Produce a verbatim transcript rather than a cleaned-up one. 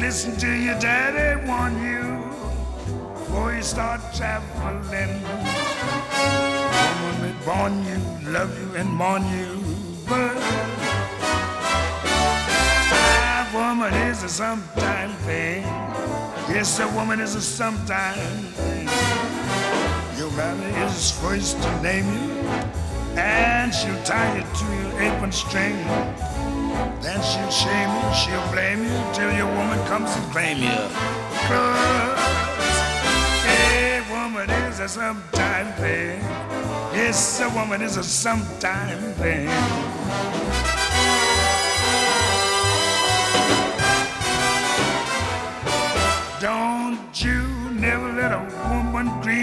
listen to your daddy warn you before you start traveling. Woman may born you, love you, and mourn you, but a woman is a sometime thing. Yes, a woman is a sometime thing. Your mammy is first to name you, and she'll tie you to your apron string. Then she'll shame you, she'll blame you, till your woman comes and claim you. 'Cause a woman is a sometime thing. Yes, a woman is a sometime thing. Don't you never let a woman grieve.